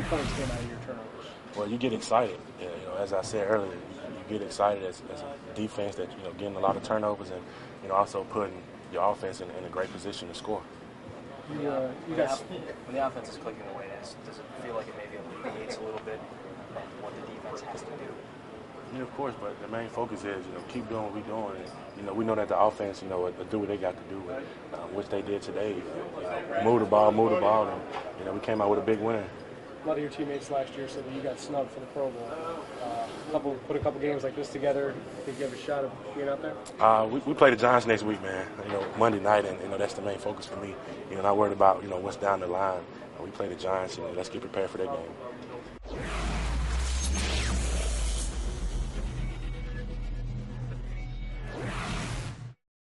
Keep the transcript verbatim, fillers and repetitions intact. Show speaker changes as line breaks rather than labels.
points came out of your turnovers?
Well, you get excited. You know, as I said earlier, you get excited as, as a defense that you know getting a lot of turnovers and you know also putting your offense in, in a great position to score.
You, uh, you
when,
guys,
the, when the offense is clicking the way it is, does it feel like it maybe alleviates a little bit what the defense has to do?
Yeah, of course, but the main focus is, you know, keep doing what we're doing. And, you know, we know that the offense, you know, will do what they got to do, um, which they did today. You know, move the ball, move the ball, and, you know, we came out with a big win.
A lot of your teammates last year said that you got snubbed for the Pro Bowl. Uh, couple, put a couple games like this together. Think you have a shot of being out there?
Uh, we, we play the Giants next week, man. You know, Monday night, and, you know, that's the main focus for me. You know, not worried about, you know, what's down the line. We play the Giants, and let's get prepared for that game.